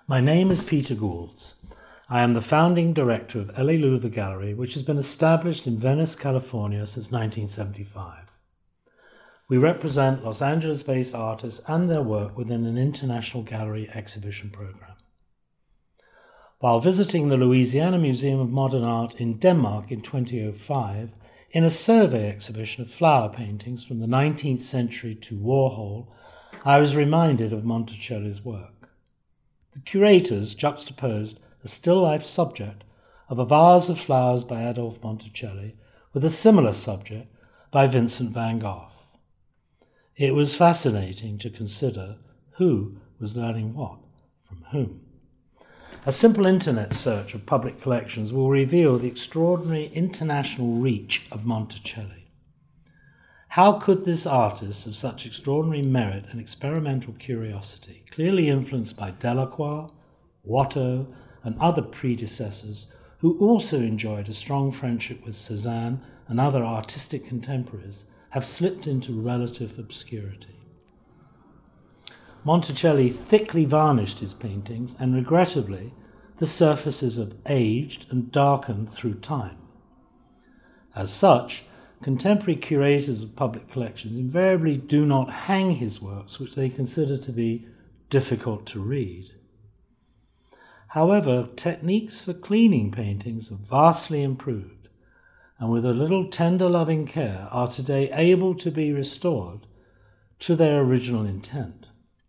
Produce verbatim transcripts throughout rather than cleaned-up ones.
My name is Peter Goulds. I am the founding director of L A Louver Gallery, which has been established in Venice, California since nineteen seventy-five. We represent Los Angeles-based artists and their work within an international gallery exhibition program. While visiting the Louisiana Museum of Modern Art in Denmark in twenty oh five, in a survey exhibition of flower paintings from the nineteenth century to Warhol, I was reminded of Monticelli's work. The curators juxtaposed the still-life subject of a vase of flowers by Adolphe Monticelli with a similar subject by Vincent van Gogh. It was fascinating to consider who was learning what from whom. A simple internet search of public collections will reveal the extraordinary international reach of Monticelli. How could this artist of such extraordinary merit and experimental curiosity, clearly influenced by Delacroix, Watteau, and other predecessors who also enjoyed a strong friendship with Cézanne and other artistic contemporaries, have slipped into relative obscurity? Monticelli thickly varnished his paintings, and regrettably, the surfaces have aged and darkened through time. As such, contemporary curators of public collections invariably do not hang his works, which they consider to be difficult to read. However, techniques for cleaning paintings have vastly improved, and with a little tender loving care are today able to be restored to their original intent.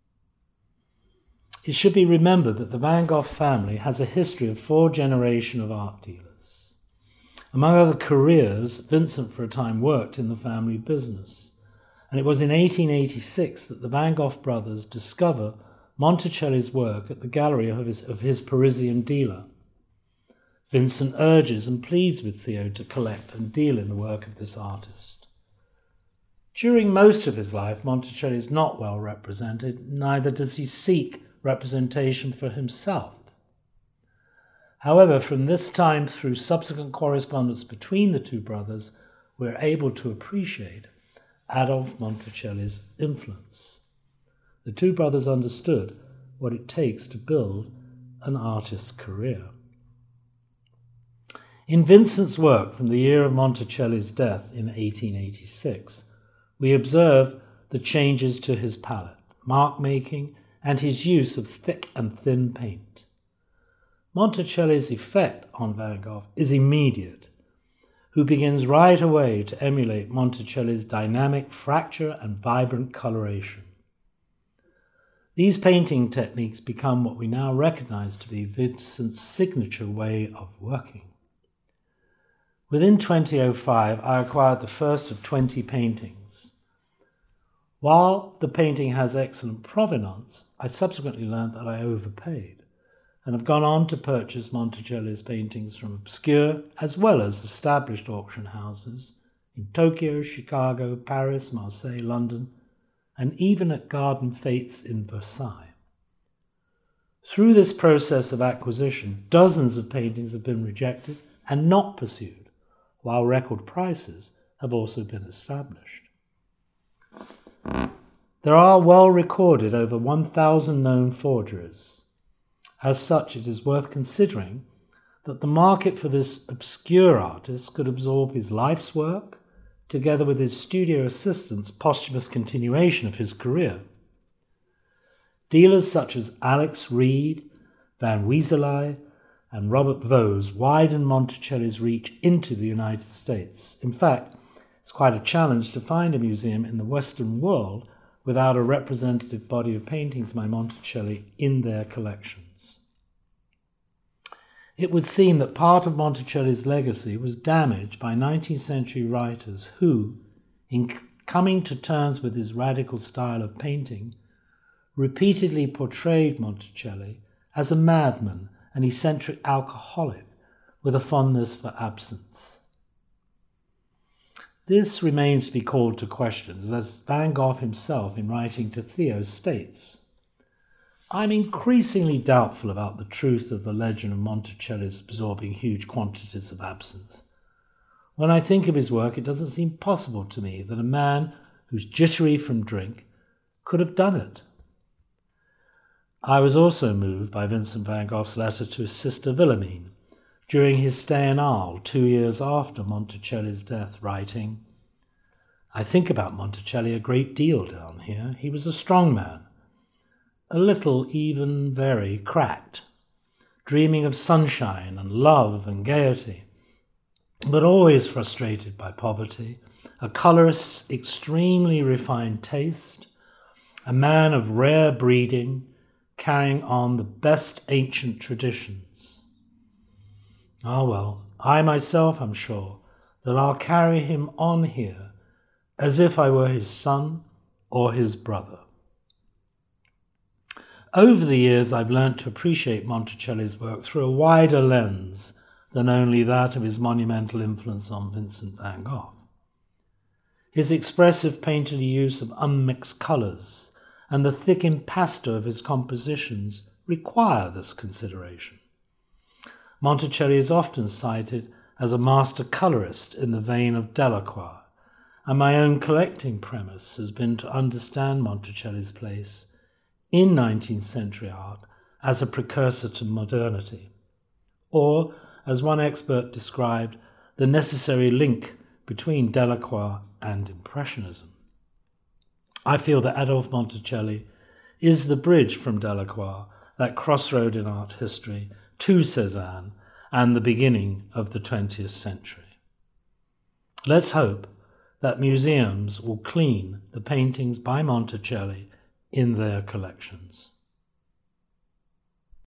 It should be remembered that the Van Gogh family has a history of four generations of art dealers. Among other careers, Vincent for a time worked in the family business, and it was in eighteen eighty-six that the Van Gogh brothers discover Monticelli's work at the gallery of his, of his Parisian dealer. Vincent urges and pleads with Theo to collect and deal in the work of this artist. During most of his life, Monticelli is not well represented, neither does he seek representation for himself. However, from this time through subsequent correspondence between the two brothers, we're able to appreciate Adolphe Monticelli's influence. The two brothers understood what it takes to build an artist's career. In Vincent's work from the year of Monticelli's death in eighteen eighty-six, we observe the changes to his palette, mark-making, and his use of thick and thin paint. Monticelli's effect on Van Gogh is immediate, who begins right away to emulate Monticelli's dynamic fracture and vibrant coloration. These painting techniques become what we now recognize to be Vincent's signature way of working. Within twenty oh five, I acquired the first of twenty paintings. While the painting has excellent provenance, I subsequently learned that I overpaid, and have gone on to purchase Monticelli's paintings from obscure as well as established auction houses in Tokyo, Chicago, Paris, Marseille, London, and even at Garden Fêtes in Versailles. Through this process of acquisition, dozens of paintings have been rejected and not pursued, while record prices have also been established. There are well recorded over one thousand known forgeries. As such, it is worth considering that the market for this obscure artist could absorb his life's work, together with his studio assistant's posthumous continuation of his career. Dealers such as Alex Reed, Van Weseley, and Robert Vose widened Monticelli's reach into the United States. In fact, it's quite a challenge to find a museum in the Western world without a representative body of paintings by Monticelli in their collections. It would seem that part of Monticelli's legacy was damaged by nineteenth century writers who, in coming to terms with his radical style of painting, repeatedly portrayed Monticelli as a madman, an eccentric alcoholic with a fondness for absinthe. This remains to be called to question, as Van Gogh himself, in writing to Theo, states, "I'm increasingly doubtful about the truth of the legend of Monticelli's absorbing huge quantities of absinthe. When I think of his work, it doesn't seem possible to me that a man who's jittery from drink could have done it. I was also moved by Vincent van Gogh's letter to his sister Wilhelmine during his stay in Arles two years after Monticelli's death, writing, "I think about Monticelli a great deal down here. He was a strong man, a little, even very cracked, dreaming of sunshine and love and gaiety, but always frustrated by poverty, a colorist's extremely refined taste, a man of rare breeding, carrying on the best ancient traditions. Ah well, I myself am sure that I'll carry him on here as if I were his son or his brother." Over the years, I've learnt to appreciate Monticelli's work through a wider lens than only that of his monumental influence on Vincent van Gogh. His expressive painterly use of unmixed colours and the thick impasto of his compositions require this consideration. Monticelli is often cited as a master colourist in the vein of Delacroix, and my own collecting premise has been to understand Monticelli's place in nineteenth century art as a precursor to modernity, or, as one expert described, the necessary link between Delacroix and Impressionism. I feel that Adolphe Monticelli is the bridge from Delacroix, that crossroad in art history, to Cézanne and the beginning of the twentieth century. Let's hope that museums will clean the paintings by Monticelli in their collections.